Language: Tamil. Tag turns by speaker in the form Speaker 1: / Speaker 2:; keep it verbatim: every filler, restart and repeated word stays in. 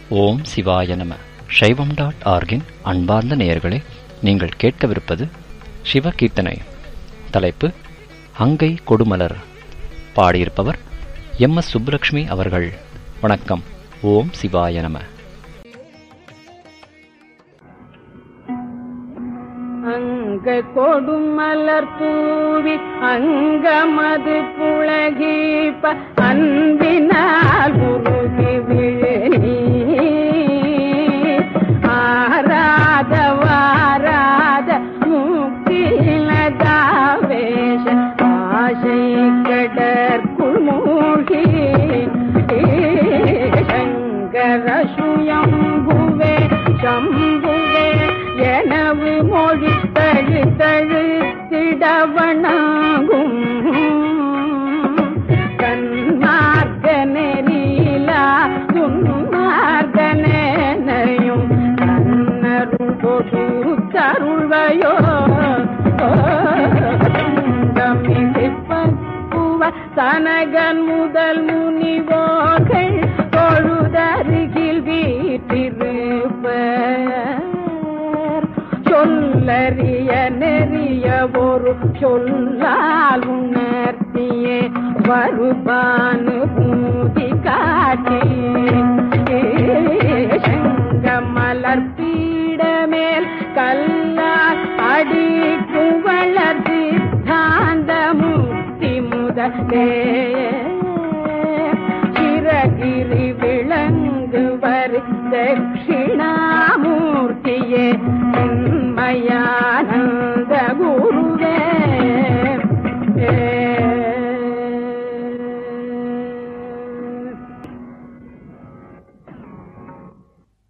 Speaker 1: ஓம் சிவாய நம. சைவம் டாட் ஆர்கின் அன்பார்ந்த நேயர்களே, நீங்கள் கேட்கவிருப்பது சிவகீர்த்தனை. தலைப்பு அங்கை கொடுமலர். பாடியிருப்பவர் எம் எஸ் சுப்புலட்சுமி அவர்கள். வணக்கம். ஓம் சிவாய நம.
Speaker 2: அங்க கொடுமலர் தூவி அங்கமது புலகிப்ப அன்பினால் உருகி விழி ஆராத வாராத முக்கிலதாவேஷ ஆசை கடற்குள் மூழ்கி சங்கர சுயம்புவே சம்புவே எனவு மொழி தழு தழுத்திடவனாகும் கண்மார்க்க நெறியிலா துன்மார்க்கனையும் கண்ணருள் பொது தருள்வையோ தனகன் முதல் முனிவோர்கள் தொழுதருகில் வீட்டிருப்ப சொல்லறிய நெறிய ஒரு சொல்லால் உணர்த்தியே வருபானு பூதி காட்டி செங்கமலர் பீடமேல் கல்லால் அடிக்கும் வளர்ச்சி தாந்த முக்தி முதலே சிறகிரி விளங்குவர் தட்சிணா